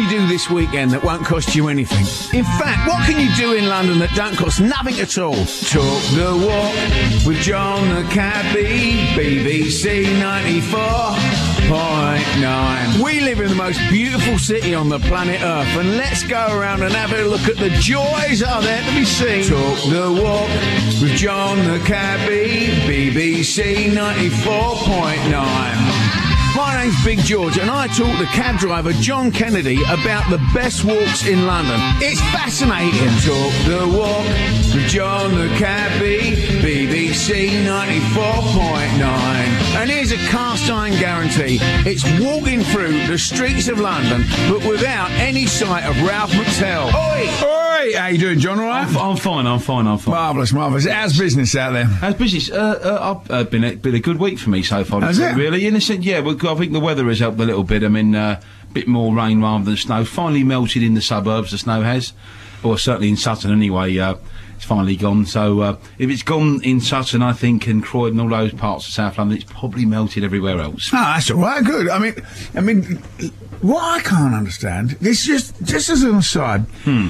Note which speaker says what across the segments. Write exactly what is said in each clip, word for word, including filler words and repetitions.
Speaker 1: you do this weekend that won't cost you anything? In fact, what can you do in London that don't cost nothing at all? Talk the walk with John the Cabbie, B B C ninety-four point nine. We live in the most beautiful city on the planet Earth, and let's go around and have a look at the joys that are there to be seen. Talk the walk with John the Cabbie, B B C ninety-four point nine. My name's Big George, and I talk to cab driver John Kennedy about the best walks in London. It's fascinating. Talk the walk with John the Cabbie, B B C ninety-four point nine. And here's a cast iron guarantee. It's walking through the streets of London, but without any sight of Ralph McTell. Oi! Oi! How you doing, John? All right?
Speaker 2: I'm, I'm fine, I'm fine, I'm fine.
Speaker 1: Marvellous, marvellous. How's business out there?
Speaker 2: How's business? Uh, uh, I've uh, been, a, been a good week for me so far.
Speaker 1: Has it?
Speaker 2: Really? In a sense, yeah, well, I think the weather has helped a little bit. I mean, a uh, bit more rain rather than snow. Finally melted in the suburbs, the snow has. Or certainly in Sutton anyway. Uh, it's finally gone. So uh, if it's gone in Sutton, I think, and Croydon, all those parts of South London, it's probably melted everywhere else.
Speaker 1: Oh, that's all right. Good. I mean, I mean, what I can't understand, this just just as an aside,
Speaker 2: hmm.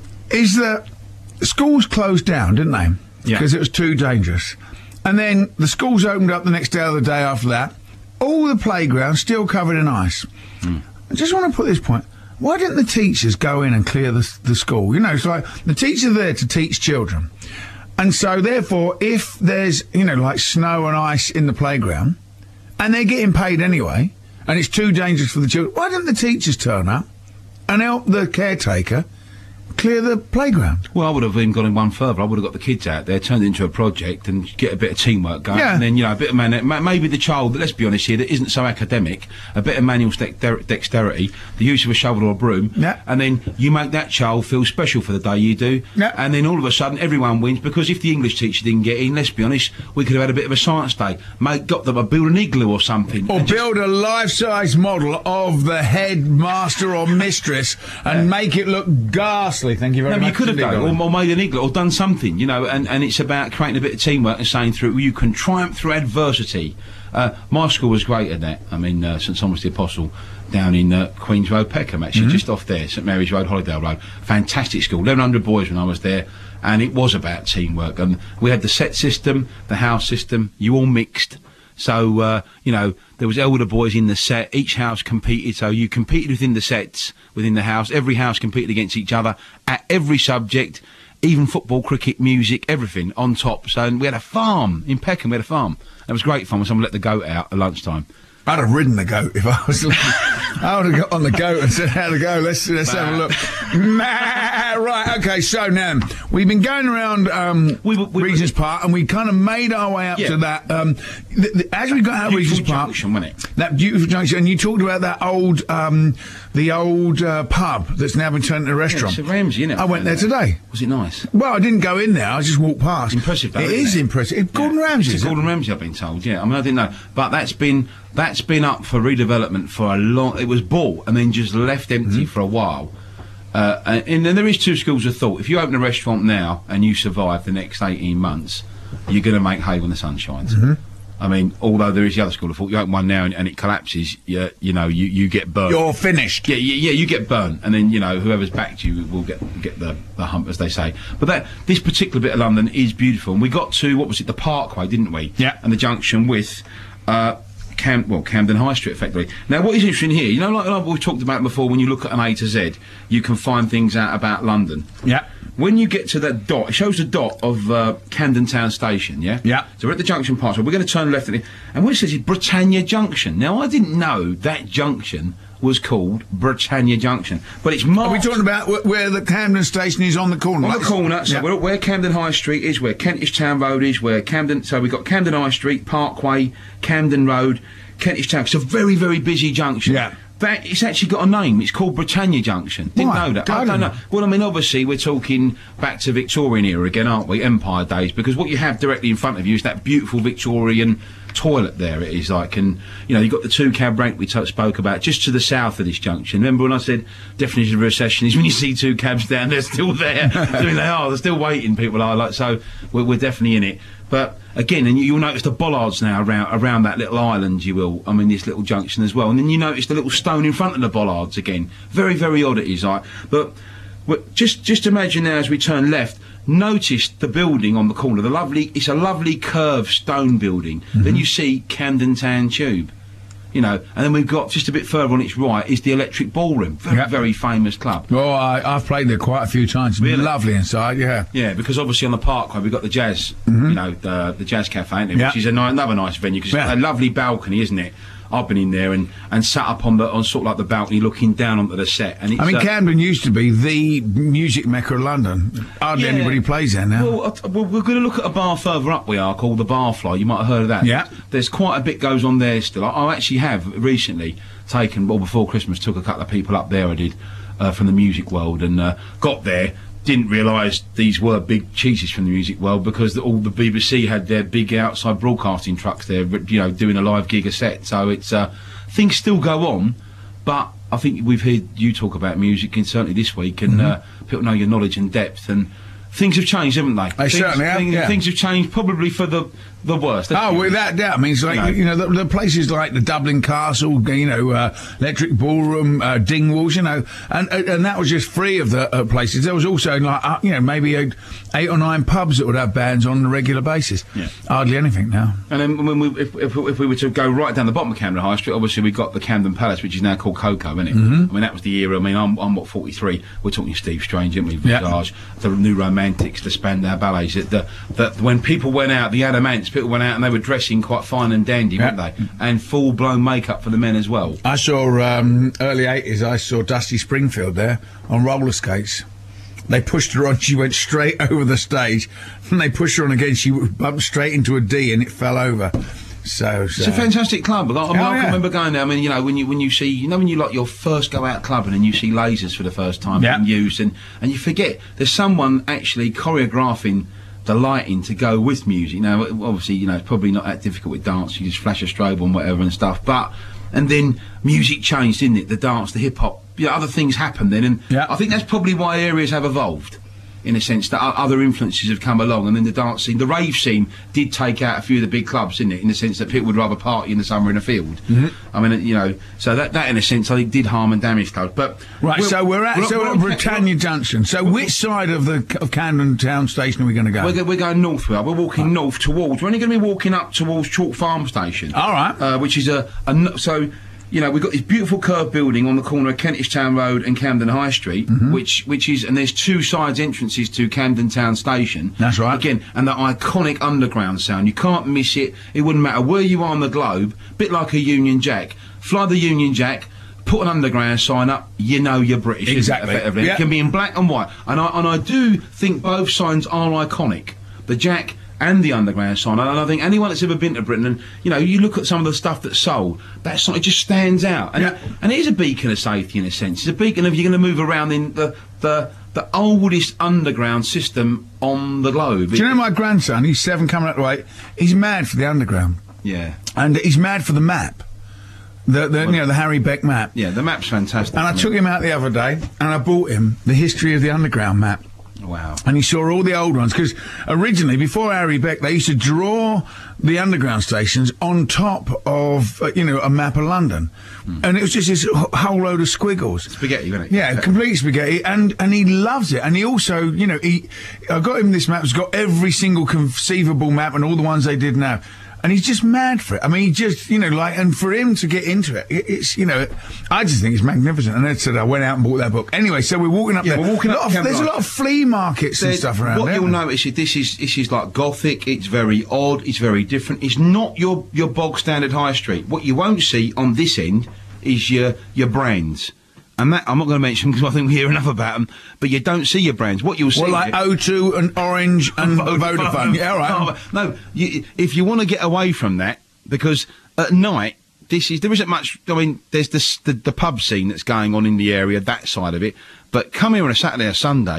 Speaker 1: is that schools closed down, didn't they?
Speaker 2: Yeah.
Speaker 1: Because it was too dangerous. And then the schools opened up the next day or the day after that. All the playgrounds still covered in ice.
Speaker 2: Mm.
Speaker 1: I just want to put this point. Why didn't the teachers go in and clear the, the school? You know, it's like the teachers are there to teach children. And so, therefore, if there's, you know, like snow and ice in the playground, and they're getting paid anyway, and it's too dangerous for the children, why didn't the teachers turn up and help the caretaker clear the playground?
Speaker 2: Well, I would have even gone in one further. I would have got the kids out there, turned it into a project, and get a bit of teamwork going.
Speaker 1: Yeah.
Speaker 2: And then, you know, a bit of man, maybe the child, let's be honest here, that isn't so academic, a bit of manual dexter- dexterity, the use of a shovel or a broom,
Speaker 1: Yeah.
Speaker 2: and then you make that child feel special for the day you do.
Speaker 1: Yeah.
Speaker 2: And then all of a sudden, everyone wins, because if the English teacher didn't get in, let's be honest, we could have had a bit of a science day. Mate, got them, a build an igloo or something.
Speaker 1: Or
Speaker 2: and just-
Speaker 1: build a life-size model of the headmaster or mistress and
Speaker 2: Yeah.
Speaker 1: make it look ghastly. Thank you very
Speaker 2: No,
Speaker 1: much.
Speaker 2: you could have done, or, or made an igloo, or done something, you know, and, and it's about creating a bit of teamwork and saying through you can triumph through adversity. Uh, my school was great at that. I mean, uh, St Thomas the Apostle down in uh, Queens Road, Peckham, actually,
Speaker 1: Mm-hmm.
Speaker 2: just off there, St Mary's Road, Hollydale Road. Fantastic school, eleven hundred boys when I was there, and it was about teamwork. And we had the set system, the house system, you all mixed. So, uh, you know, there was elder boys in the set, each house competed, so you competed within the sets, within the house, every house competed against each other, at every subject, even football, cricket, music, everything on top. So and we had a farm, in Peckham we had a farm. It was great fun when someone let the goat out at lunchtime.
Speaker 1: I'd have ridden the goat if I was. I would have got on the goat and said, "How to go? Let's let's have a look." Nah, right, okay. So now we've been going around um,
Speaker 2: We were- we were-
Speaker 1: Regent's Park, and we kind of made our way up
Speaker 2: Yeah.
Speaker 1: to that. Um, th- th- as we got out of
Speaker 2: Beautiful
Speaker 1: Regent's Park,
Speaker 2: junction, wasn't it?
Speaker 1: that beautiful junction, and you talked about that old, um, the old uh, pub that's now been turned into a restaurant.
Speaker 2: Yeah, it's a Ramsey, innit?
Speaker 1: I went there today.
Speaker 2: Was it nice?
Speaker 1: Well, I didn't go in there. I just walked past.
Speaker 2: Impressive, though,
Speaker 1: It
Speaker 2: isn't
Speaker 1: is
Speaker 2: it?
Speaker 1: impressive. Gordon
Speaker 2: Yeah.
Speaker 1: Ramsay.
Speaker 2: It's
Speaker 1: is it?
Speaker 2: Gordon Ramsay, I've been told, yeah. I mean, I didn't know. But that's been that's been up for redevelopment for a long... It was bought and then just left empty
Speaker 1: Mm-hmm.
Speaker 2: for a while. Uh, and, and then there is two schools of thought. If you open a restaurant now and you survive the next eighteen months, you're going to make hay when the sun shines.
Speaker 1: Mm-hmm.
Speaker 2: I mean, although there is the other school of thought, you open one now and, and it collapses, you, you know, you, you get burnt.
Speaker 1: You're finished.
Speaker 2: Yeah, yeah, yeah, you get burnt, and then, you know, whoever's backed you will get get the, the hump, as they say. But that this particular bit of London is beautiful, and we got to, what was it, the Parkway, didn't we?
Speaker 1: Yeah.
Speaker 2: And the junction with, uh, Cam, well, Camden High Street, effectively. Now, what is interesting here, you know, like, like we've talked about before, when you look at an A to Z, you can find things out about London.
Speaker 1: Yeah.
Speaker 2: When you get to that dot, it shows the dot of uh, Camden Town Station, yeah?
Speaker 1: Yeah.
Speaker 2: So we're at the junction part, so we're going to turn left at it, and what it says is Britannia Junction. Now, I didn't know that junction was called Britannia Junction, but it's marked...
Speaker 1: Are we talking about wh- where the Camden station is on the corner?
Speaker 2: On
Speaker 1: Like
Speaker 2: the corner, so
Speaker 1: yeah.
Speaker 2: we're where Camden High Street is, where Kentish Town Road is, where Camden... So we've got Camden High Street, Parkway, Camden Road, Kentish Town. It's a very, very busy junction.
Speaker 1: Yeah.
Speaker 2: That, it's actually got a name. It's called Britannia Junction. Didn't
Speaker 1: Right,
Speaker 2: know that.
Speaker 1: I
Speaker 2: I don't
Speaker 1: didn't
Speaker 2: know.
Speaker 1: know.
Speaker 2: Well, I mean, obviously, we're talking back to Victorian era again, aren't we? Empire days. Because what you have directly in front of you is that beautiful Victorian toilet there it is like, and you know, you've got the two cab rank we t- spoke about just to the south of this junction. Remember when I said definition of recession is when you see two cabs down, they're still there. I mean, they are, they're still waiting, people are like, so we're, we're definitely in it. But again, and you'll notice the bollards now around around that little island, you will, I mean, this little junction as well. And then you notice the little stone in front of the bollards again. Very, very odd it is, like. But, but just just imagine now as we turn left, notice the building on the corner, the lovely, it's a lovely curved stone building. Mm-hmm. Then you see Camden Town Tube, you know, and then we've got just a bit further on its right is the Electric Ballroom, very, yep. very famous club.
Speaker 3: Well, I, I've played there quite a few times.
Speaker 2: Really?
Speaker 3: Lovely inside, yeah.
Speaker 2: Yeah, because obviously on the Parkway we've got the Jazz,
Speaker 3: mm-hmm.
Speaker 2: you know, the, the Jazz Cafe, isn't it?
Speaker 3: Yep.
Speaker 2: Which is a ni- another nice venue because
Speaker 3: yeah.
Speaker 2: it's got a lovely balcony, isn't it? I've been in there and, and sat up on the on sort of like the balcony looking down onto the set. And it's,
Speaker 3: I mean,
Speaker 2: uh,
Speaker 3: Camden used to be the music mecca of London. Hardly
Speaker 2: yeah.
Speaker 3: anybody plays there now.
Speaker 2: Well, uh, well we're going to look at a bar further up we are called the Barfly. You might have heard of that.
Speaker 3: Yeah.
Speaker 2: There's quite a bit goes on there still. I, I actually have recently taken, well, before Christmas, took a couple of people up there I did uh, from the music world and uh, got there. Didn't realise these were big cheeses from the music world because the, all the B B C had their big outside broadcasting trucks there, you know, doing a live gig a set. So it's uh, things still go on, but I think we've heard you talk about music, and certainly this week, and mm-hmm. uh, people know your knowledge and depth, and things have changed, haven't they?
Speaker 3: They
Speaker 2: things,
Speaker 3: certainly have.
Speaker 2: Things,
Speaker 3: yeah.
Speaker 2: things have changed, probably for the the worst.
Speaker 3: Oh, without doubt. I mean, it's like, you know, you know the, the places like the Dublin Castle, you know, uh, Electric Ballroom, uh, Dingwalls, you know, and and that was just three of the uh, places. There was also, like, uh, you know, maybe eight, eight or nine pubs that would have bands on a regular basis.
Speaker 2: Yeah.
Speaker 3: Hardly anything now.
Speaker 2: And then when we, if, if, if we were to go right down the bottom of Camden High Street, obviously we got the Camden Palace, which is now called Coco, isn't it?
Speaker 3: Mm-hmm.
Speaker 2: I mean, that was the era. I mean, I'm, I'm what, forty-three. We're talking Steve Strange, aren't we?
Speaker 3: Yeah.
Speaker 2: Visage, the New Romantics, the Spandau Ballets. That the, the, when people went out, the Adamants, people went out and they were dressing quite fine and dandy,
Speaker 3: yeah.
Speaker 2: weren't they? And full-blown makeup for the men as well.
Speaker 3: I saw, um, early eighties, I saw Dusty Springfield there on roller skates. They pushed her on, she went straight over the stage. And they pushed her on again, she bumped straight into a D and it fell over. So, so.
Speaker 2: It's a fantastic club. I, I, mean,
Speaker 3: oh,
Speaker 2: I
Speaker 3: yeah.
Speaker 2: can remember going there. I mean, you know, when you when you see, you know, when you like your first go out clubbing and you see lasers for the first time
Speaker 3: yeah.
Speaker 2: being used, and and you forget there's someone actually choreographing the lighting to go with music. Now, obviously, you know, it's probably not that difficult with dance. You just flash a strobe on whatever and stuff. But and then music changed, didn't it? The dance, the hip hop, you know, other things happened then, and
Speaker 3: yeah.
Speaker 2: I think that's probably why areas have evolved. In a sense that other influences have come along, and then the dance scene, the rave scene, did take out a few of the big clubs, didn't it? In the sense that people would rather party in the summer in a field. Mm-hmm. I mean, you know, so that, that in a sense, I think, did harm and damage clubs. But
Speaker 3: right,
Speaker 2: we're,
Speaker 3: so we're at
Speaker 2: we're,
Speaker 3: so
Speaker 2: we're,
Speaker 3: we're at Britannia Junction. So which side of the of Camden Town Station are we going to go?
Speaker 2: We're, we're going north. We are. We're walking right. north towards. We're only going to be walking up towards Chalk Farm Station.
Speaker 3: All right.
Speaker 2: Uh, which is a, a so. You know, we've got this beautiful curved building on the corner of Kentish Town Road and Camden High Street, mm-hmm. which which is, and there's two sides entrances to Camden Town Station.
Speaker 3: That's right.
Speaker 2: Again, and the iconic underground sound. You can't miss it. It wouldn't matter where you are on the globe, bit like a Union Jack. Fly the Union Jack, put an underground sign up, you know you're British.
Speaker 3: Exactly.
Speaker 2: Effectively.
Speaker 3: Yeah.
Speaker 2: It can be in black and white. And I, and I do think both signs are iconic. The Jack and the underground sign, and I think anyone that's ever been to Britain, and you know, you look at some of the stuff that's sold, that sign, it just stands out, and,
Speaker 3: yeah.
Speaker 2: and it is a beacon of safety in a sense. It's a beacon of you're going to move around in the the the oldest underground system on the globe.
Speaker 3: Do you know my grandson? He's seven, coming up to eight. He's mad for the underground.
Speaker 2: Yeah,
Speaker 3: and he's mad for the map. The, the well, you know, the Harry Beck map.
Speaker 2: Yeah, the map's fantastic.
Speaker 3: And I took him out the other day, and I bought him the history of the underground map.
Speaker 2: Wow.
Speaker 3: And he saw all the old ones, because originally, before Harry Beck, they used to draw the underground stations on top of, uh, you know, a map of London. Mm. And it was just this whole load of squiggles.
Speaker 2: Spaghetti, wasn't it?
Speaker 3: Yeah, yeah, complete spaghetti. And, and he loves it. And he also, you know, he, I got him this map. It's got every single conceivable map and all the ones they did now. And he's just mad for it. I mean, he just, you know, like, and for him to get into it, it it's, you know, I just think it's magnificent. And that's it. I went out and bought that book. Anyway, so we're walking up
Speaker 2: yeah,
Speaker 3: there.
Speaker 2: We're walking up.
Speaker 3: Of, there's a lot of flea markets
Speaker 2: there's,
Speaker 3: and stuff around
Speaker 2: what
Speaker 3: there.
Speaker 2: What you'll notice is this is this is like gothic. It's very odd. It's very different. It's not your your bog standard high street. What you won't see on this end is your your brands. And that, I'm not going to mention because I think we hear enough about them, but you don't see your brands. What you'll see...
Speaker 3: Well, like O two and Orange and Vodafone. Vodafone. Yeah, all right.
Speaker 2: No, you, if you want to get away from that, because at night, this is there isn't much... I mean, there's this, the, the pub scene that's going on in the area, that side of it, but come here on a Saturday or Sunday,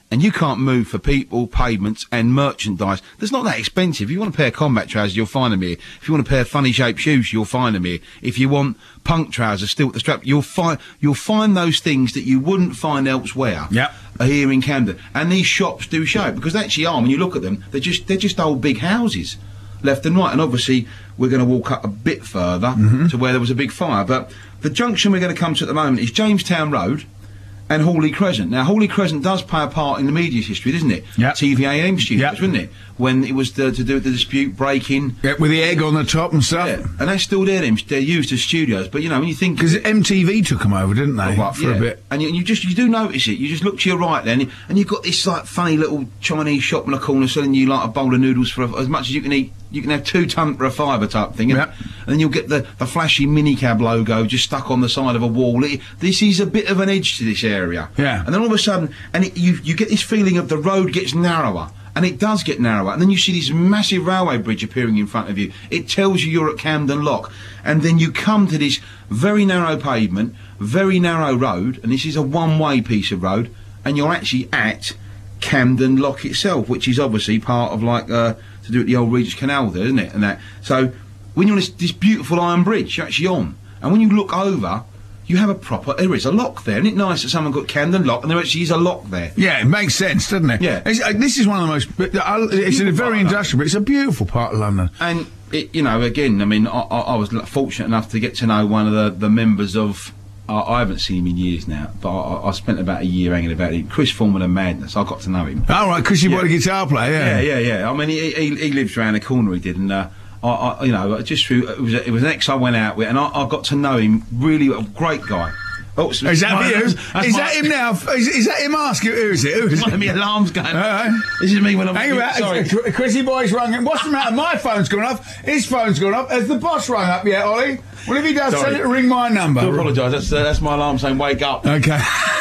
Speaker 2: and you can't move for people, pavements and merchandise. That's not that expensive. If you want a pair of combat trousers, you'll find them here. If you want a pair of funny shaped shoes, you'll find them here. If you want punk trousers still at the strap, you'll find you'll find those things that you wouldn't find elsewhere.
Speaker 3: Yep.
Speaker 2: Here in Camden. And these shops do show it, because they actually are, when you look at them, they're just they're just old big houses, left and right. And obviously we're going to walk up a bit further mm-hmm. to where there was a big fire. But the junction we're going to come to at the moment is Jamestown Road and Hawley Crescent. Now, Hawley Crescent does play a part in the media's history, doesn't it?
Speaker 3: Yeah.
Speaker 2: T V A M studios,
Speaker 3: Yep.
Speaker 2: wasn't it? When it was the, to do with the dispute breaking.
Speaker 3: Yeah, with the egg on the top and stuff.
Speaker 2: Yeah. And they're still there, them. They're used as studios. But, you know, when you think...
Speaker 3: Because M T V took them over, didn't they?
Speaker 2: Oh, right,
Speaker 3: for
Speaker 2: yeah.
Speaker 3: a bit.
Speaker 2: And you, you just, you do notice it. You just look to your right then, and you've got this, like, funny little Chinese shop in the corner selling you, like, a bowl of noodles for a, as much as you can eat. You can have two ton for a fiver type thing. And,
Speaker 3: Yep.
Speaker 2: and then you'll get the, the flashy minicab logo just stuck on the side of a wall. It, this is a bit of an edge to this area.
Speaker 3: Yeah.
Speaker 2: And then all of a sudden, and it, you, you get this feeling of the road gets narrower. And it does get narrower. And then you see this massive railway bridge appearing in front of you. It tells you you're at Camden Lock. And then you come to this very narrow pavement, very narrow road, and this is a one-way piece of road, and you're actually at Camden Lock itself, which is obviously part of, like, uh, to do with the old Regis Canal there, isn't it? And that. So, when you're on this, this beautiful iron bridge, you're actually on. And when you look over, you have a proper, there is a lock there. Isn't it nice that someone got Camden Lock and there actually is a lock there?
Speaker 3: Yeah, it makes sense, doesn't it?
Speaker 2: Yeah.
Speaker 3: It's, uh, this is one of the most, but, uh, it's a very industrial, but it's a beautiful part of London.
Speaker 2: And, it, you know, again, I mean, I, I, I was fortunate enough to get to know one of the, the members of, uh, I haven't seen him in years now, but I, I spent about a year hanging about him. Chris Foreman Madness, I got to know him.
Speaker 3: Oh, right, because you
Speaker 2: Yeah.
Speaker 3: bought a guitar player, yeah.
Speaker 2: Yeah, yeah, yeah. I mean, he, he, he lives around the corner, he did, and, uh, I, I, you know, just through, it was, it was an ex I went out with, and I, I got to know him, really, a great guy. Oh, so
Speaker 3: Is that
Speaker 2: my-
Speaker 3: you?
Speaker 2: that's-
Speaker 3: Is
Speaker 2: that's my-
Speaker 3: that him now? Is, is that him asking? Who is it? Who is
Speaker 2: One of
Speaker 3: it?
Speaker 2: my alarms going.
Speaker 3: Alright.
Speaker 2: This is me when I'm.
Speaker 3: Hang about.
Speaker 2: Sorry.
Speaker 3: Sorry. Chrissy Boy's rung him. What's the matter? My phone's gone off. His phone's gone off. Has the boss rung up yet, Ollie? Well, if he does,
Speaker 2: Sorry.
Speaker 3: tell it to ring my number.
Speaker 2: I do apologise. That's uh, that's my alarm saying wake up.
Speaker 3: Okay.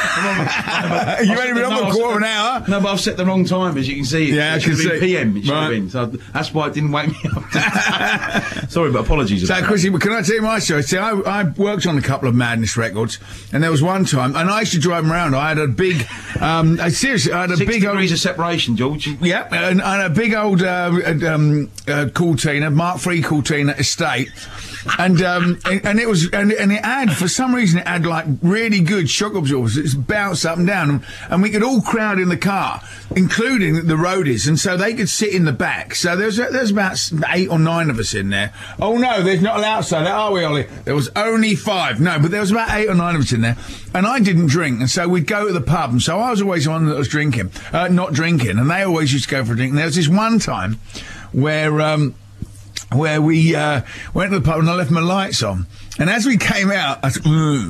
Speaker 2: I've
Speaker 3: You've
Speaker 2: set
Speaker 3: only
Speaker 2: the-
Speaker 3: been on
Speaker 2: no,
Speaker 3: for a
Speaker 2: I've
Speaker 3: quarter of
Speaker 2: set
Speaker 3: an hour.
Speaker 2: the- No, but I've set the wrong time, as you can see.
Speaker 3: Yeah, I
Speaker 2: it should
Speaker 3: can
Speaker 2: have been
Speaker 3: see.
Speaker 2: P M. It should have
Speaker 3: Right.
Speaker 2: been. So that's why it didn't wake me up. Sorry, but apologies.
Speaker 3: So,
Speaker 2: about
Speaker 3: Chrissy, can I tell you my story? See, I, I worked on a couple of Madness records, and there was one time, and I used to drive them around. I had a big, um, I, seriously, I had a
Speaker 2: Six
Speaker 3: big
Speaker 2: degrees
Speaker 3: old.
Speaker 2: of separation, George.
Speaker 3: Yeah, and, and a big old uh, um, uh, Cortina, Mark three Cortina estate, and um, and, and it was and, and it had, for some reason, it had like really good shock absorbers. It's bounced up and down, and, and we could all crowd in the car, including the roadies, and so they could sit in the back. So there's there's about eight or nine of us in there. Oh no, there's not allowed to say that, are we, Ollie? There was only five. No, but there was about eight or nine of us in there, and I didn't drink, and so we'd go to the pub, and so I was always the one that was drinking, uh, not drinking, and they always used to go for a drink. And there was this one time where um, where we uh, went to the pub and I left my lights on, and as we came out, I said, mm,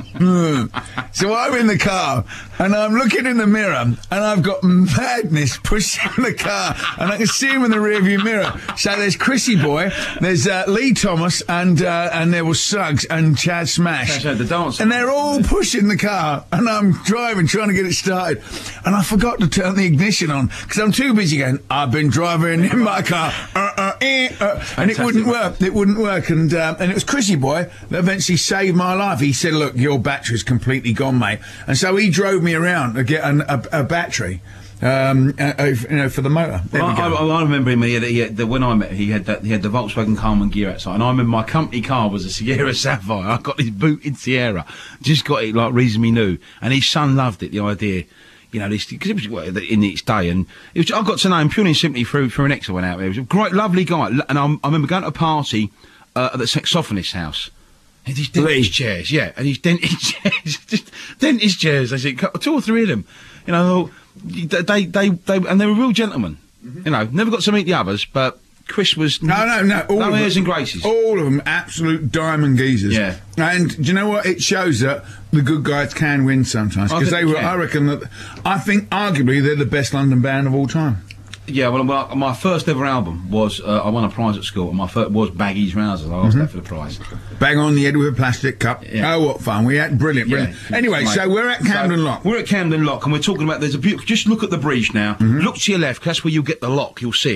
Speaker 3: mm. So I'm in the car and I'm looking in the mirror and I've got Madness pushing the car and I can see him in the rearview mirror. So there's Chrissy Boy, there's uh, Lee Thomas, and uh, and there was Suggs and Chad Smash.
Speaker 2: Chad had the dance.
Speaker 3: And they're all pushing the car, and I'm driving, trying to get it started. And I forgot to turn the ignition on, because I'm too busy going, I've been driving in my car, uh, uh, eh, uh, and it wouldn't work. It wouldn't work. And um, and it was Chrissy Boy that eventually saved my life. He said, look, your battery's completely gone, mate. And so he drove me around to get an, a, a battery. Um, uh, uh, you know, for the motor. There
Speaker 2: Well,
Speaker 3: we
Speaker 2: I,
Speaker 3: go.
Speaker 2: I, I remember him. He had, he had the, when I met, he had that. He had the Volkswagen Carman gear outside, and I remember my company car was a Sierra Sapphire. I got this booted Sierra, just got it like reasonably new, and his son loved it. The idea, you know, this because it was well, in its day, and it was. I got to know him purely and simply through through an ex I went out with. He was a great, lovely guy, and I, I remember going to a party uh, at the saxophonist house. And these dentist chairs, yeah, and these dentist chairs, just dentist chairs. I said two or three of them, you know. They, they, they, and they were real gentlemen. Mm-hmm. You know, never got to meet the others, but Chris was
Speaker 3: No, no, no. All
Speaker 2: no
Speaker 3: of
Speaker 2: airs
Speaker 3: them,
Speaker 2: and graces.
Speaker 3: All of them absolute diamond geezers.
Speaker 2: Yeah.
Speaker 3: And do you know what? It shows that the good guys can win sometimes,
Speaker 2: I
Speaker 3: because
Speaker 2: think
Speaker 3: they
Speaker 2: they
Speaker 3: were.
Speaker 2: can.
Speaker 3: I reckon that. I think arguably they're the best London band of all time.
Speaker 2: Yeah, well, well, my first ever album was uh, I won a prize at school, and my first was Baggy's Trousers. I asked
Speaker 3: Mm-hmm.
Speaker 2: that for the prize.
Speaker 3: Bang on the head with a plastic cup.
Speaker 2: Yeah.
Speaker 3: Oh, what fun! We had brilliant, brilliant.
Speaker 2: Yeah.
Speaker 3: Anyway,
Speaker 2: Mate.
Speaker 3: so we're at Camden
Speaker 2: So,
Speaker 3: Lock.
Speaker 2: We're at Camden Lock, and we're talking about there's a beautiful. Just look at the bridge now.
Speaker 3: Mm-hmm.
Speaker 2: Look to your left, 'cause that's where you'll get the lock. You'll see it.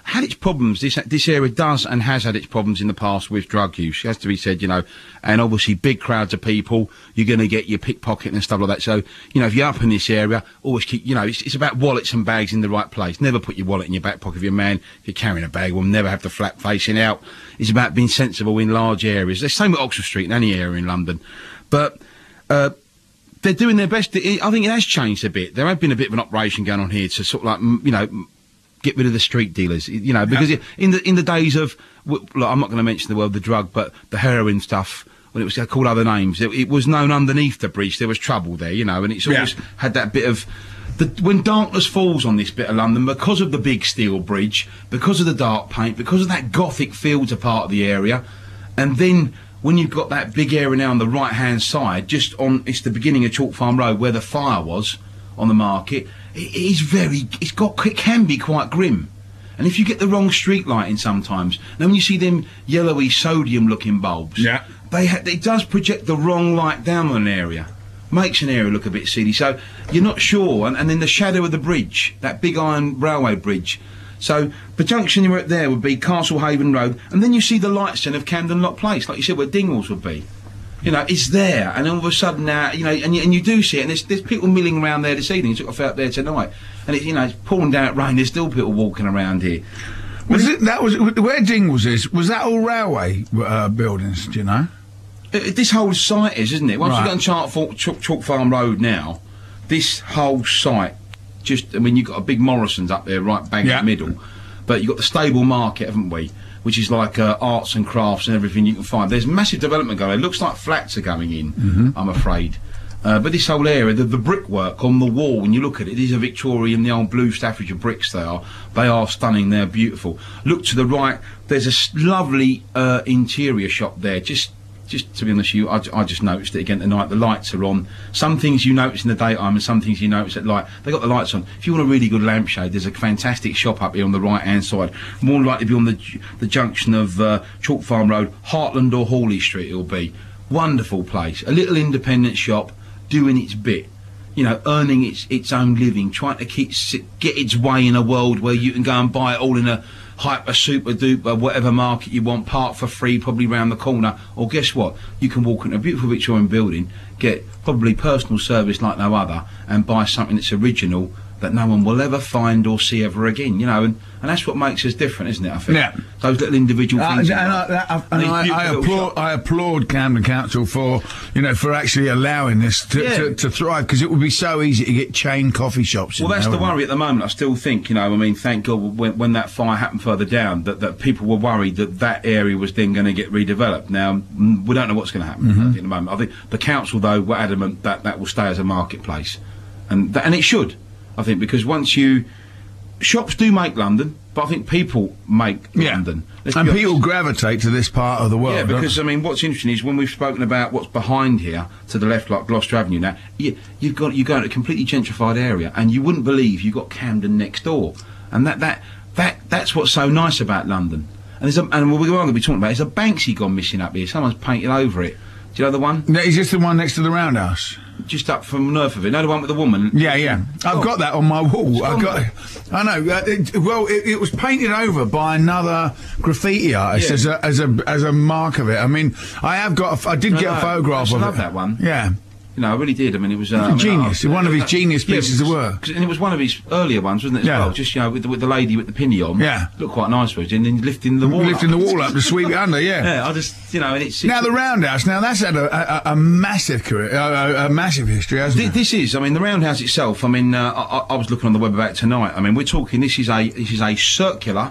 Speaker 2: had its problems. This this area does and has had its problems in the past with drug use. It has to be said, you know, and obviously big crowds of people, you're going to get your pickpocket and stuff like that. So, you know, if you're up in this area, always keep, you know, it's, it's about wallets and bags in the right place. Never put your wallet in your back pocket of your man. If you're carrying a bag, we'll never have the flap facing out. It's about being sensible in large areas. The same with Oxford Street in any area in London. But, uh, they're doing their best. I think it has changed a bit. There have been a bit of an operation going on here to sort of like, you know, get rid of the street dealers, you know, because yeah. in the in the days of, look, I'm not going to mention the word the drug, but the heroin stuff, when it was called other names, it, it was known underneath the bridge there was trouble there, you know, and it's always yeah. had that bit of, the, when darkness falls on this bit of London, because of the big steel bridge, because of the dark paint, because of that gothic feel to part of the area, and then when you've got that big area now on the right-hand side, just on, it's the beginning of Chalk Farm Road where the fire was on the market, it is very, it's got, it can be quite grim. And if you get the wrong street lighting sometimes, now when you see them yellowy sodium-looking bulbs,
Speaker 3: yeah.
Speaker 2: they ha it does project the wrong light down on an area. Makes an area look a bit silly. So you're not sure, and, and then the shadow of the bridge, that big iron railway bridge. So the junction you're at there would be Castle Haven Road, and then you see the lights then of Camden Lock Place, like you said, where Dingwalls would be. You know, it's there, and all of a sudden now, you know, and you, and you do see it, and there's, there's people milling around there this evening. I felt there tonight, and it, you know, it's pouring down rain. There's still people walking around here.
Speaker 3: Was it that was where Dingwalls is? Was that all railway uh, buildings? Do you know?
Speaker 2: It, this whole site is, isn't it? Once
Speaker 3: right.
Speaker 2: you get on Chalk, Chalk, Chalk Farm Road now, this whole site. Just, I mean, you've got a big Morrison's up there, right bang
Speaker 3: yeah.
Speaker 2: in the middle, but you've got the Stable Market, haven't we? Which is like uh, arts and crafts and everything you can find. There's massive development going on. It looks like flats are going in,
Speaker 3: mm-hmm.
Speaker 2: I'm afraid. Uh, but this whole area, the, the brickwork on the wall, when you look at it, these are Victorian, the old blue Staffordshire bricks they are. They are stunning, they're beautiful. Look to the right, there's a lovely uh, interior shop there, just Just to be honest with you, I, I just noticed it again tonight. The lights are on. Some things you notice in the daytime and some things you notice at night. They got the lights on. If you want a really good lampshade, there's a fantastic shop up here on the right-hand side. More likely to be on the the junction of uh, Chalk Farm Road, Heartland or Hawley Street. It'll be wonderful place. A little independent shop doing its bit. You know, earning its its own living, trying to keep get its way in a world where you can go and buy it all in a hyper, super duper, whatever market you want, park for free, probably round the corner. Or guess what? You can walk into a beautiful Victorian building, get probably personal service like no other, and buy something that's original that no one will ever find or see ever again. You know, and, and that's what makes us different, isn't it? I think.
Speaker 3: Yeah.
Speaker 2: Those little individual
Speaker 3: Uh,
Speaker 2: things.
Speaker 3: and I, that, I, and I, I applaud, I applaud Camden Council for, you know, for actually allowing this to,
Speaker 2: Yeah.
Speaker 3: to, to thrive, because it would be so easy to get chain coffee shops.
Speaker 2: Well,
Speaker 3: in
Speaker 2: that's
Speaker 3: there,
Speaker 2: the worry at the moment. I still think, you know, I mean, thank God when, when that fire happened further down, that, that people were worried that that area was then going to get redeveloped. Now, mm, we don't know what's going to happen
Speaker 3: Mm-hmm.
Speaker 2: I think, at the moment. I think the council, though, were adamant that that will stay as a marketplace. And, that, and it should, I think, because once you... Shops do make London, but I think people make
Speaker 3: Yeah.
Speaker 2: London. Let's
Speaker 3: And
Speaker 2: be
Speaker 3: people
Speaker 2: honest.
Speaker 3: gravitate to this part of the world.
Speaker 2: Yeah,
Speaker 3: don't
Speaker 2: because, I mean, what's interesting is when we've spoken about what's behind here, to the left, like Gloucester Avenue now, you, you've got, you go into a completely gentrified area, and you wouldn't believe you've got Camden next door. And that, that, that, that's what's so nice about London. And there's a, and what we're going to be talking about is a Banksy gone missing up here. Someone's painted over it. Do you know the one?
Speaker 3: No, is this the one next to the Roundhouse?
Speaker 2: Just up from north of it. No, the one with the woman.
Speaker 3: Yeah, yeah. I've
Speaker 2: Oh.
Speaker 3: got that on my wall.
Speaker 2: on
Speaker 3: I got. I know. Uh, it, well, it, it was painted over by another graffiti artist
Speaker 2: Yeah.
Speaker 3: as a as a as a mark of it. I mean, I have got. A, f I did
Speaker 2: No,
Speaker 3: get
Speaker 2: no,
Speaker 3: a photograph
Speaker 2: I
Speaker 3: of
Speaker 2: love
Speaker 3: it.
Speaker 2: that one.
Speaker 3: Yeah.
Speaker 2: You know, I really did. I mean, it was... Uh, I mean,
Speaker 3: Genius.
Speaker 2: I-
Speaker 3: One of his
Speaker 2: uh,
Speaker 3: genius
Speaker 2: yeah,
Speaker 3: pieces of
Speaker 2: because-
Speaker 3: work.
Speaker 2: 'cause- And it was one of his earlier ones, wasn't it, as
Speaker 3: Yeah.
Speaker 2: well? Just, you know, with the, with the lady with the pinny on.
Speaker 3: Yeah.
Speaker 2: Looked quite nice, was it? And then lifting the wall
Speaker 3: Lifting
Speaker 2: up.
Speaker 3: the wall up to sweep it under. Yeah.
Speaker 2: Yeah, I just, you know, and it's...
Speaker 3: Now
Speaker 2: it's
Speaker 3: the Roundhouse. Now that's had a, a, a massive career, a, a, a massive history, hasn't
Speaker 2: Th-
Speaker 3: it?
Speaker 2: this is, I mean, the Roundhouse itself. I mean, uh, I, I was looking on the web about it tonight. I mean, we're talking. This is a this is a circular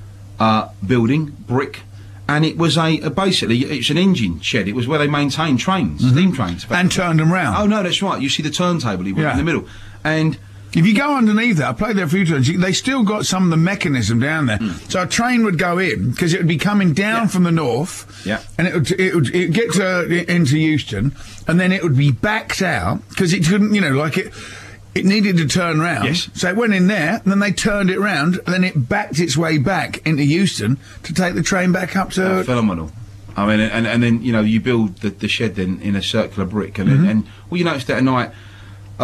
Speaker 2: uh, building, brick, and it was a, a basically it's an engine shed. It was where they maintain trains, steam trains,
Speaker 3: And turned them round.
Speaker 2: Oh no, that's right. You see the turntable he
Speaker 3: Yeah.
Speaker 2: in the middle, and
Speaker 3: If you go underneath that, I played there a few times, you- they still got some of the mechanism down there. So a train would go in, because it would be coming down
Speaker 2: Yeah.
Speaker 3: from the north,
Speaker 2: Yeah.
Speaker 3: and it would, it would it get to, into Euston, and then it would be backed out, because it couldn't, you know, like it... It needed to turn round.
Speaker 2: Yes.
Speaker 3: So it went in there, and then they turned it round, and then it backed its way back into Euston to take the train back up to...
Speaker 2: phenomenal. I mean, and and then you know you build the, the shed then in a circular brick, and
Speaker 3: Mm-hmm.
Speaker 2: and well, you noticed that at night. Uh,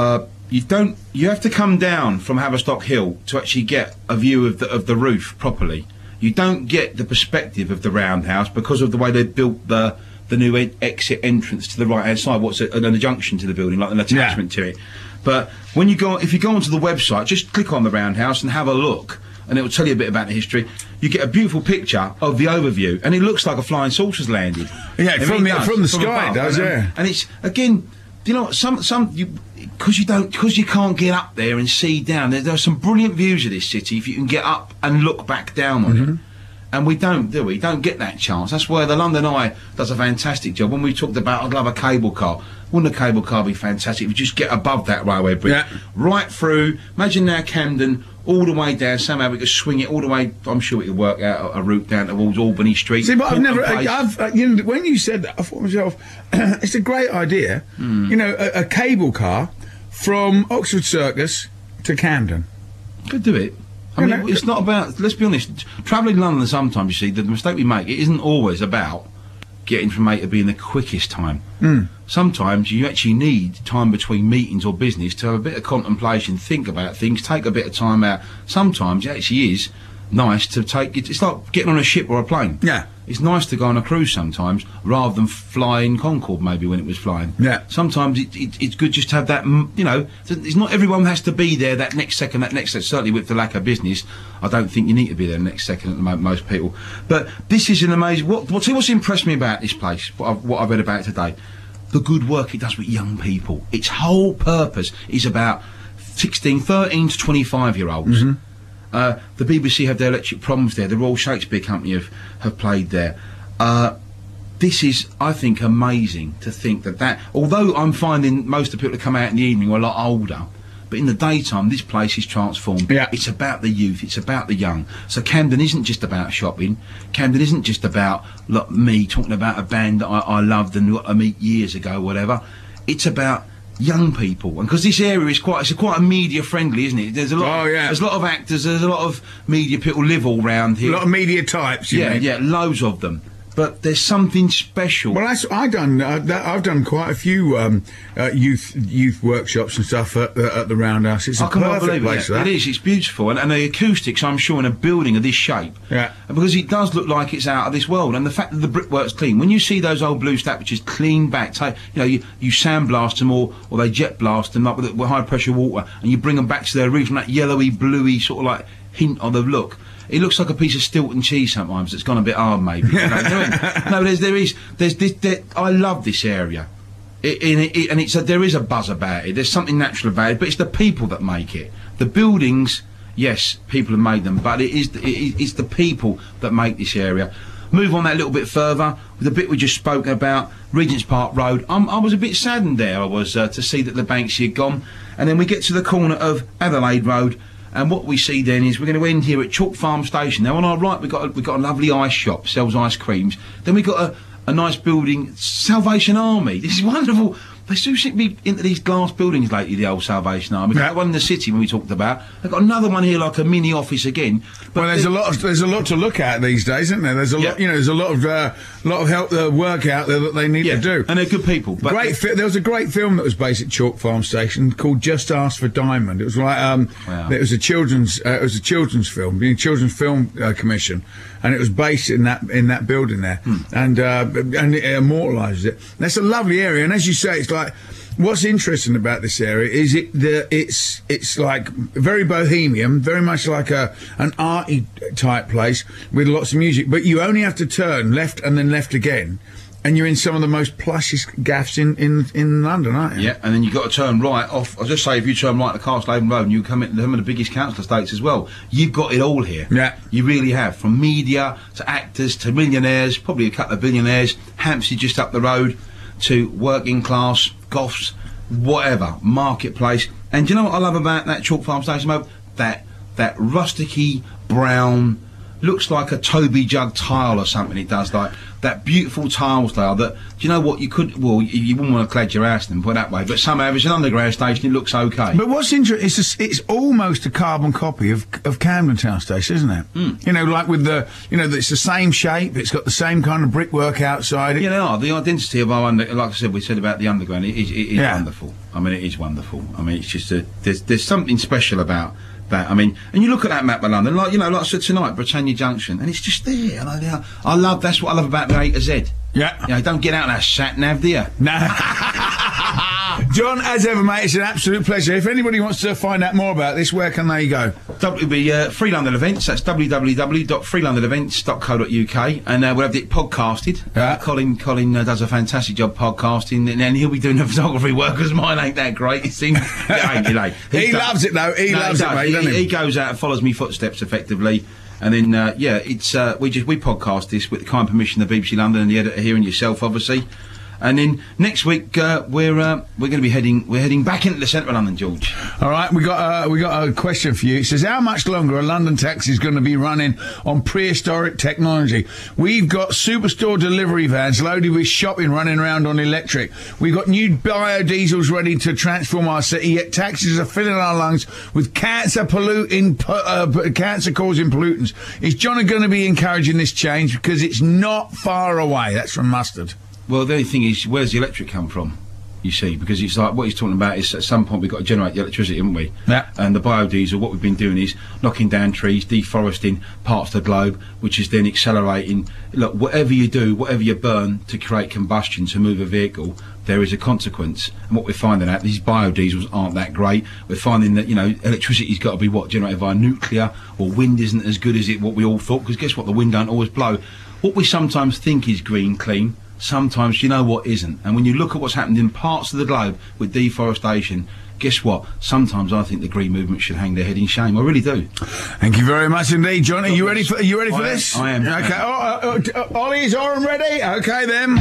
Speaker 2: you don't. You have to come down from Haverstock Hill to actually get a view of the of the roof properly. You don't get the perspective of the roundhouse because of the way they built the the new ed- exit entrance to the right hand side. What's an adjunction to the building, like an attachment
Speaker 3: Yeah.
Speaker 2: to it. But when you go, if you go onto the website, just click on the roundhouse and have a look, and it will tell you a bit about the history. You get a beautiful picture of the overview, and it looks like a flying saucer's landed.
Speaker 3: Yeah,
Speaker 2: It
Speaker 3: from
Speaker 2: really
Speaker 3: the-
Speaker 2: does,
Speaker 3: from the sky,
Speaker 2: above.
Speaker 3: it does,
Speaker 2: and,
Speaker 3: yeah.
Speaker 2: And it's again, you know, what, some some you because you don't because you can't get up there and see down. There, there are some brilliant views of this city if you can get up and look back down on
Speaker 3: Mm-hmm.
Speaker 2: it. And we don't, do we? Don't get that chance. That's where the London Eye does a fantastic job. When we talked about, I'd love a cable car. Wouldn't a cable car be fantastic if you just get above that railway bridge?
Speaker 3: Yeah.
Speaker 2: Right through, imagine now Camden, all the way down, somehow we could swing it all the way, I'm sure we could work out a, a route down towards Albany Street.
Speaker 3: See, but I've
Speaker 2: Portland
Speaker 3: never. I,
Speaker 2: Place.
Speaker 3: I've uh, you know, when you said that, I thought to myself, it's a great idea.
Speaker 2: Hmm.
Speaker 3: You know, a, a cable car from Oxford Circus to Camden.
Speaker 2: Could do it. I
Speaker 3: You
Speaker 2: mean,
Speaker 3: know,
Speaker 2: it's not about, let's be honest, travelling London sometimes, you see, the mistake we make, it isn't always about getting from A to B in the quickest time.
Speaker 3: Mm.
Speaker 2: Sometimes you actually need time between meetings or business to have a bit of contemplation, think about things, take a bit of time out. Sometimes it actually is nice to take, it's like getting on a ship or a plane.
Speaker 3: Yeah.
Speaker 2: It's nice to go on a cruise sometimes, rather than flying Concorde maybe when it was flying.
Speaker 3: Yeah.
Speaker 2: Sometimes it, it, it's good just to have that, mm, you know, it's not everyone has to be there that next second, that next second. Certainly with the lack of business, I don't think you need to be there the next second at the moment, most people. But this is an amazing, what, what's, what's impressed me about this place, what I've, what I've read about it today, the good work it does with young people. Its whole purpose is about sixteen, thirteen to twenty-five year olds.
Speaker 3: Mm-hmm.
Speaker 2: Uh, the B B C have their electric proms there. The Royal Shakespeare Company have, have played there. Uh, this is, I think, amazing to think that that... Although I'm finding most of the people that come out in the evening are a lot older, but in the daytime, this place is transformed.
Speaker 3: Yeah.
Speaker 2: It's about the youth. It's about the young. So Camden isn't just about shopping. Camden isn't just about like, me talking about a band that I, I loved and got to meet years ago, whatever. It's about... young people, and because this area is quite, it's a quite a media friendly, isn't it? There's a lot.
Speaker 3: Oh,
Speaker 2: of,
Speaker 3: yeah.
Speaker 2: There's a lot of actors. There's a lot of media people live all round
Speaker 3: A
Speaker 2: here.
Speaker 3: lot of media types. You
Speaker 2: yeah,
Speaker 3: mean?
Speaker 2: yeah, loads of them. But there's something special.
Speaker 3: Well, that's I done. Uh, that, I've done quite a few um, uh, youth youth workshops and stuff at, uh, at the Roundhouse. It's a
Speaker 2: I cannot
Speaker 3: perfect
Speaker 2: believe it.
Speaker 3: place for
Speaker 2: Yeah,
Speaker 3: that.
Speaker 2: it is. It's beautiful, and, and the acoustics, I'm sure, in a building of this shape.
Speaker 3: Yeah.
Speaker 2: Because it does look like it's out of this world, and the fact that the brickwork's clean. When you see those old blue statues clean back, take, you know, you, you sandblast them or or they jet blast them up with, with high pressure water, and you bring them back to their original that yellowy, bluey sort of like hint of the look. It looks like a piece of Stilton cheese sometimes. It's gone a bit hard, maybe. You know, no, there's there is there's this. There, I love this area, it, it, it, and it's a, there is a buzz about it. There's something natural about it, but it's the people that make it. The buildings, yes, people have made them, but it is the, it, it's the people that make this area. Move on that a little bit further with the bit we just spoke about, Regent's Park Road. I'm, I was a bit saddened there. I was uh, to see that the Banksy had gone, and then we get to the corner of Adelaide Road. And what we see then is we're going to end here at Chalk Farm Station. Now on our right we've got a, we've got a lovely ice shop, sells ice creams. Then we've got a, a nice building, Salvation Army. This is wonderful. They do seem to be into these glass buildings lately, the old Salvation Army. We've got
Speaker 3: Yeah.
Speaker 2: one in the city when we talked about. They've got another one here like a mini office again. But
Speaker 3: Well, there's
Speaker 2: they-
Speaker 3: a lot. Of, there's a lot to look at these days, isn't there? There's a
Speaker 2: Yeah.
Speaker 3: lot. You know, there's a lot of uh, lot of help, uh, work out there that they need
Speaker 2: yeah,
Speaker 3: to do.
Speaker 2: and they're good people. But
Speaker 3: Great. Fi- there was a great film that was based at Chalk Farm Station called Just Ask for Diamond. It was like um,
Speaker 2: Wow.
Speaker 3: it was a children's. Uh, it was a children's film, the Children's Film uh, Commission, and it was based in that in that building there,
Speaker 2: Hmm.
Speaker 3: and uh, and it immortalises it. That's a lovely area, and as you say, it's like. What's interesting about this area is it the it's it's like very bohemian, very much like a an arty type place with lots of music. But you only have to turn left and then left again, and you're in some of the most plushest gaffs in, in, in London, aren't you?
Speaker 2: yeah, and then you've got to turn right off. I'll just say, if you turn right to Castlehaven Road and you come into some of the biggest council estates as well, you've got it all here.
Speaker 3: Yeah.
Speaker 2: You really have. From media to actors to millionaires, probably a couple of billionaires, Hampstead just up the road, to working class, goths, whatever, marketplace. And do you know what I love about that Chalk Farm Station, Mo? That, that rusticy brown, looks like a Toby jug tile or something it does, like that beautiful tile style that, do you know what, you could, well, you, you wouldn't want to clad your house in, put it that way, but somehow if it's an underground station, it looks okay.
Speaker 3: But what's interesting, it's, a, it's almost a carbon copy of, of Camden Town Station, isn't it?
Speaker 2: Mm.
Speaker 3: You know, like with the, you know, it's the same shape, it's got the same kind of brickwork outside.
Speaker 2: You know, the identity of our, under, like I said, we said about the underground, it is, it is
Speaker 3: Yeah.
Speaker 2: wonderful. I mean, it is wonderful. I mean, it's just, a, there's, there's something special about that. I mean, and you look at that map of London, like, you know, like I said tonight, Britannia Junction, and it's just there. And I, I love, that's what I love about the A to Z.
Speaker 3: Yeah.
Speaker 2: You know, don't get out of that sat nav, do you?
Speaker 3: No. John, as ever, mate, it's an absolute pleasure. If anybody wants to find out more about this, where can they go?
Speaker 2: It'll be uh, Free London Events. That's w w w dot free london events dot co dot u k, and uh, we'll have it podcasted.
Speaker 3: Yeah.
Speaker 2: Uh, Colin Colin uh, does a fantastic job podcasting, and then he'll be doing the photography work, because mine ain't that great. It seems, it ain't, it ain't.
Speaker 3: He
Speaker 2: does-
Speaker 3: loves it, though. He
Speaker 2: No,
Speaker 3: loves
Speaker 2: does.
Speaker 3: it, mate,
Speaker 2: He,
Speaker 3: doesn't he?
Speaker 2: he goes out and follows me footsteps effectively. And then, uh, yeah, it's uh, we just we podcast this with the kind permission of B B C London and the editor here and yourself, obviously. And then next week uh, we're uh, we're going to be heading we're heading back into the centre of London, George.
Speaker 3: All right, we got uh, we got a question for you. It says, how much longer are London taxis going to be running on prehistoric technology? We've got superstore delivery vans loaded with shopping running around on electric. We've got new biodiesels ready to transform our city, yet taxis are filling our lungs with cancer polluting, uh, cancer causing pollutants. Is John going to be encouraging this change, because it's not far away? That's from Mustard.
Speaker 2: Well, the only thing is, where's the electric come from? You see, because it's like what he's talking about is at some point we've got to generate the electricity, haven't we?
Speaker 3: Yeah.
Speaker 2: And the biodiesel, what we've been doing is knocking down trees, deforesting parts of the globe, which is then accelerating. Look, whatever you do, whatever you burn to create combustion to move a vehicle, there is a consequence. And what we're finding out, these biodiesels aren't that great. We're finding that, you know, electricity's got to be what, generated via nuclear, or wind isn't as good as it what we all thought. Because guess what, the wind don't always blow. What we sometimes think is green, clean, sometimes you know what isn't. And when you look at what's happened in parts of the globe with deforestation, guess what? Sometimes I think the green movement should hang their head in shame. I really do.
Speaker 3: Thank you very much indeed, John. Are you ready for? Are you ready for
Speaker 2: I am,
Speaker 3: this?
Speaker 2: I am.
Speaker 3: Okay. Oh, uh, uh, Ollie, is Oren ready? Okay then.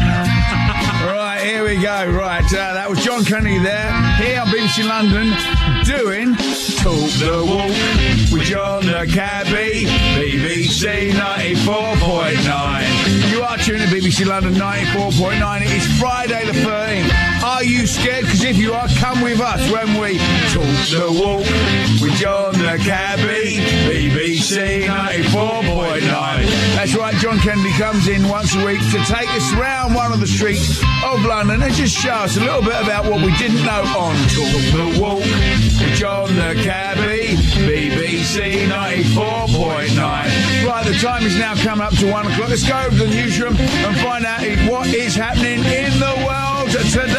Speaker 3: Right, here we go. Right, uh, that was John Kennedy there, here on B B C London, doing Talk the Walk with John the Cabbie, B B C ninety-four point nine. You are tuning to B B C London ninety-four point nine. It is Friday the thirteenth. Are you scared? Because if you are, come with us when we Talk the Walk with John the Cabbie, B B C ninety-four point nine. That's right, John Kennedy comes in once a week to take us round one of the streets of London and just show us a little bit about what we didn't know on Talk the Walk with John the Cabbie, B B C ninety-four point nine. Right, the time is now come up to one o'clock. Let's go over to the newsroom and find out what is happening in the world today.